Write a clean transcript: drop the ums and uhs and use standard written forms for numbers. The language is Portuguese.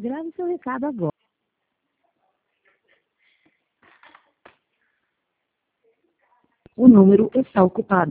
Grave seu recado agora. O número está ocupado.